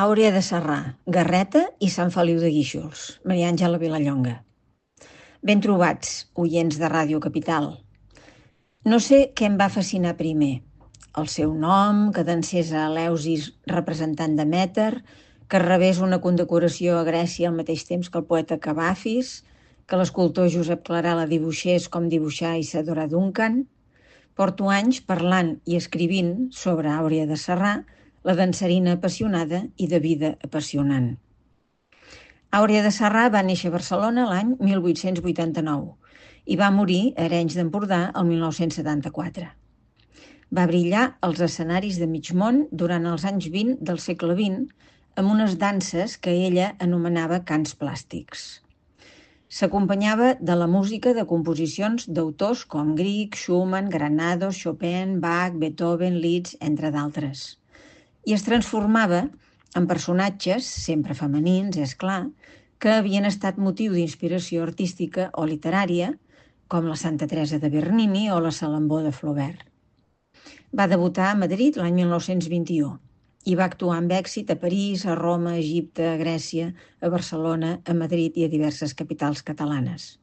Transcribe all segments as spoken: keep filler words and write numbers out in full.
Àurea de Sarrà, Garreta i Sant Feliu de Guíxols. Maria Àngela Vilallonga. Ben trobats, oients de Ràdio Capital. No sé què em va fascinar primer. El seu nom, que dansés a Eleusis representant de Mèter, que rebés una condecoració a Grècia al mateix temps que el poeta Cavafis, que l'escultor Josep Clarà la dibuixés com dibuixar Isadora Duncan. Porto anys parlant i escrivint sobre Àurea de Sarrà, la dansarina apassionada i de vida apassionant. Àurea de Sarrà va néixer a Barcelona l'any mil vuit-cents vuitanta-nou i va morir a Arenys d'Empordà el mil nou-cents setanta-quatre. Va brillar als escenaris de mig món durant els anys vint del segle vint amb unes danses que ella anomenava cants plàstics. S'acompanyava de la música de composicions d'autors com Grieg, Schumann, Granados, Chopin, Bach, Beethoven, Liszt, entre d'altres. I es transformava en personatges, sempre femenins, és clar, que havien estat motiu d'inspiració artística o literària, com la Santa Teresa de Bernini o la Salambó de Flaubert. Va debutar a Madrid l'any mil nou-cents vint-i-u i va actuar amb èxit a París, a Roma, a Egipte, a Grècia, a Barcelona, a Madrid i a diverses capitals catalanes.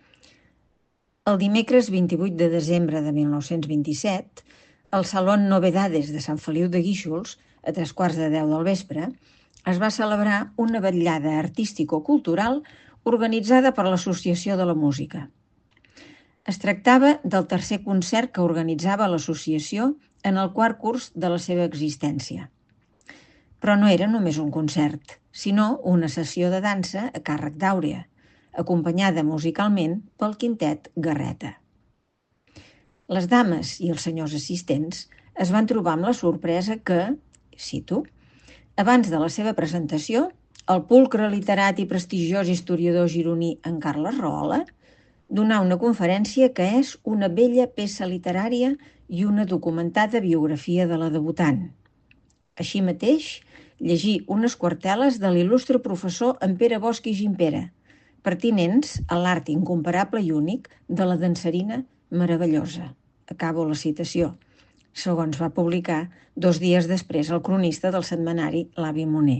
El dimecres vint-i-vuit de desembre de mil nou-cents vint-i-set, al Salón Novedades de Sant Feliu de Guíxols, a tres quarts de deu del vespre, es va celebrar una vetllada artístico-cultural organitzada per l'Associació de la Música. Es tractava del tercer concert que organitzava l'associació en el quart curs de la seva existència. Però no era només un concert, sinó una sessió de dansa a càrrec d'Àurea, acompanyada musicalment pel quintet Garreta. Les dames i els senyors assistents es van trobar amb la sorpresa que, cito, abans de la seva presentació, el pulcre literat i prestigiós historiador gironí en Carles Rahola donà una conferència que és una bella peça literària i una documentada biografia de la debutant. Així mateix, llegí unes quarteles de l'il·lustre professor en Pere Bosch i Gimpera, pertinents a l'art incomparable i únic de la dansarina meravellosa. Acabo la citació, segons va publicar dos dies després el cronista del setmanari L'Avi Moner.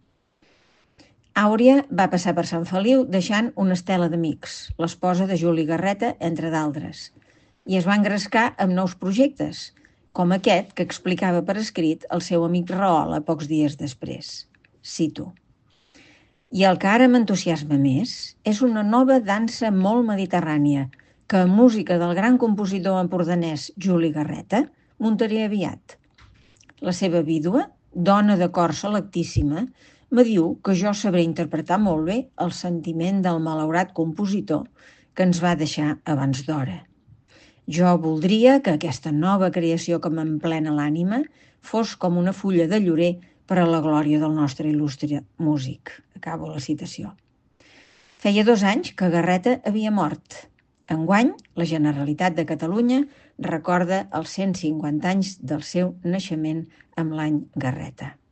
Àurea va passar per Sant Feliu deixant una estela d'amics, l'esposa de Juli Garreta, entre d'altres, i es va engrescar amb nous projectes, com aquest que explicava per escrit el seu amic Rahola pocs dies després. Cito. I el que ara m'entusiasma més és una nova dansa molt mediterrània que amb música del gran compositor empordanès Juli Garreta muntaré aviat. La seva vídua, dona de cor selectíssima, me diu que jo sabré interpretar molt bé el sentiment del malaurat compositor que ens va deixar abans d'hora. Jo voldria que aquesta nova creació que m'emplena l'ànima fos com una fulla de llorer per a la glòria del nostre il·lustre músic. Acabo la citació. Feia dos anys que Garreta havia mort. Enguany, la Generalitat de Catalunya recorda els cent cinquanta anys del seu naixement amb l'any Garreta.